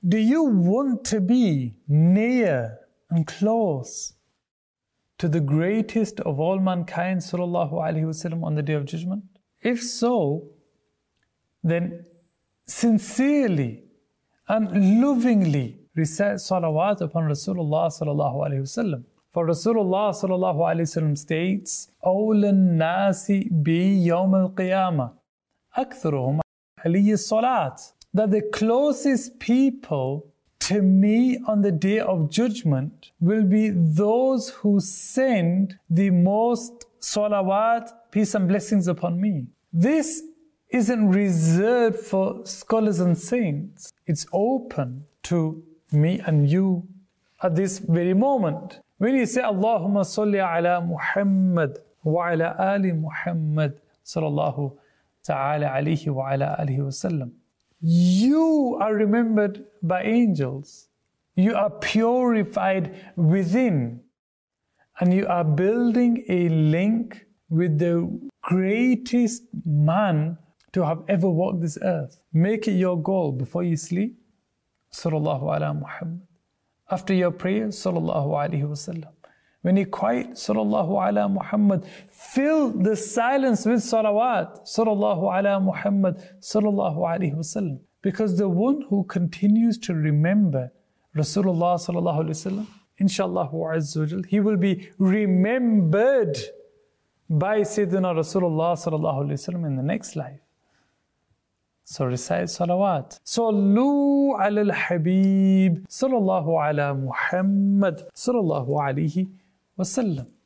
Do you want to be near and close to the greatest of all mankind, sallallahu alaihi wasallam, on the Day of Judgment? If so, then sincerely and lovingly recite salawat upon Rasulullah sallallahu alaihi wasallam. For Rasulullah sallallahu alaihi wasallam states, أَوْلَى النَّاسِ بِي يَوْمَ الْقِيَامَةِ أَكْثَرُهُمْ عَلِيِّ الصَّلَاةِ, that the closest people to me on the Day of Judgment will be those who send the most salawat, peace and blessings upon me. This isn't reserved for scholars and saints. It's open to me and you at this very moment. When you say Allahumma salli ala Muhammad wa ala ali Muhammad sallallahu ta'ala alayhi wa ala alihi wa sallam, you are remembered by angels. You are purified within, and you are building a link with the greatest man to have ever walked this earth. Make it your goal before you sleep, sallallahu ala Muhammad. After your prayer, sallallahu alaihi wasallam. When you quiet, sallallahu ala Muhammad. Fill the silence with salawat, sallallahu ala Muhammad, sallallahu alaihi wasallam. Because the one who continues to remember Rasulullah sallallahu alaihi wasallam, inshallah azza wa jal, he will be remembered by Sayyidina Rasulullah sallallahu alaihi wasallam in the next life. So recite salawat. Sallu ala al-Habib sallallahu ala Muhammad sallallahu alaihi wasallam.